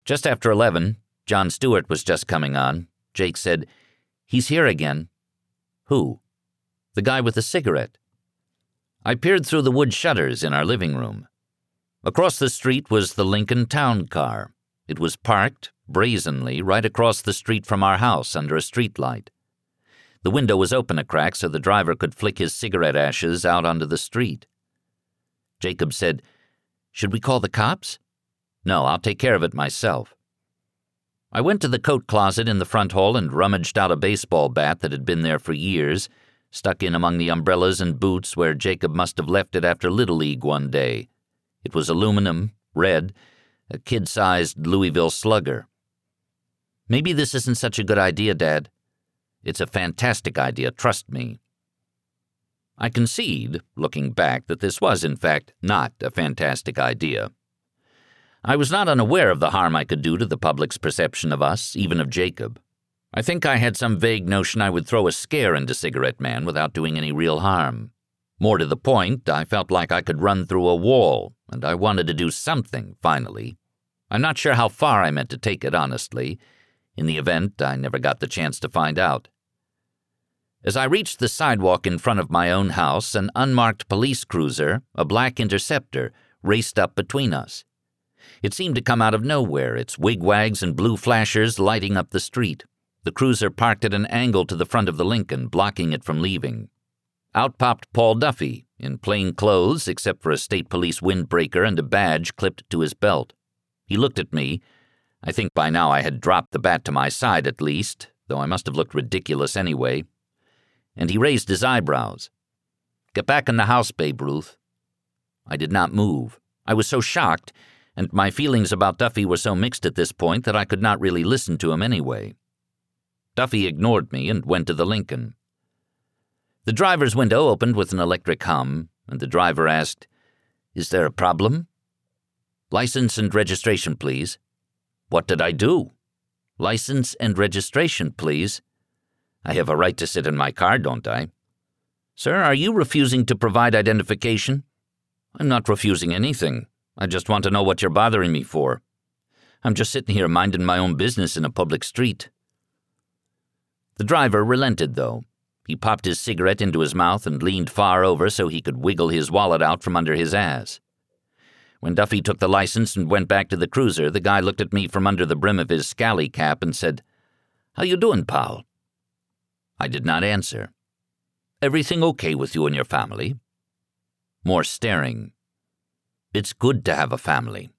Just after 11, John Stewart was just coming on. Jake said, "He's here again." "Who?" "The guy with the cigarette." I peered through the wood shutters in our living room. Across the street was the Lincoln Town Car. It was parked, brazenly, right across the street from our house under a streetlight. The window was open a crack so the driver could flick his cigarette ashes out onto the street. Jacob said, "Should we call the cops?" "No, I'll take care of it myself." I went to the coat closet in the front hall and rummaged out a baseball bat that had been there for years, stuck in among the umbrellas and boots where Jacob must have left it after Little League one day. It was aluminum, red, a kid-sized Louisville Slugger. "Maybe this isn't such a good idea, Dad." "It's a fantastic idea, trust me." I concede, looking back, that this was, in fact, not a fantastic idea. I was not unaware of the harm I could do to the public's perception of us, even of Jacob. I think I had some vague notion I would throw a scare into Cigarette Man without doing any real harm. More to the point, I felt like I could run through a wall, and I wanted to do something, finally. I'm not sure how far I meant to take it, honestly. In the event, I never got the chance to find out. As I reached the sidewalk in front of my own house, an unmarked police cruiser, a black Interceptor, raced up between us. It seemed to come out of nowhere, its wigwags and blue flashers lighting up the street. The cruiser parked at an angle to the front of the Lincoln, blocking it from leaving. Out popped Paul Duffy, in plain clothes except for a state police windbreaker and a badge clipped to his belt. He looked at me. I think by now I had dropped the bat to my side at least, though I must have looked ridiculous anyway. And he raised his eyebrows. "Get back in the house, Babe Ruth." I did not move. I was so shocked, and my feelings about Duffy were so mixed at this point that I could not really listen to him anyway. Duffy ignored me and went to the Lincoln. The driver's window opened with an electric hum, and the driver asked, "Is there a problem?" "License and registration, please." "What did I do?" "License and registration, please." "I have a right to sit in my car, don't I?" "Sir, are you refusing to provide identification?" "I'm not refusing anything. I just want to know what you're bothering me for. I'm just sitting here minding my own business in a public street." The driver relented, though. He popped his cigarette into his mouth and leaned far over so he could wiggle his wallet out from under his ass. When Duffy took the license and went back to the cruiser, the guy looked at me from under the brim of his scally cap and said, "How you doing, pal?" I did not answer. "Everything okay with you and your family?" More staring. "It's good to have a family."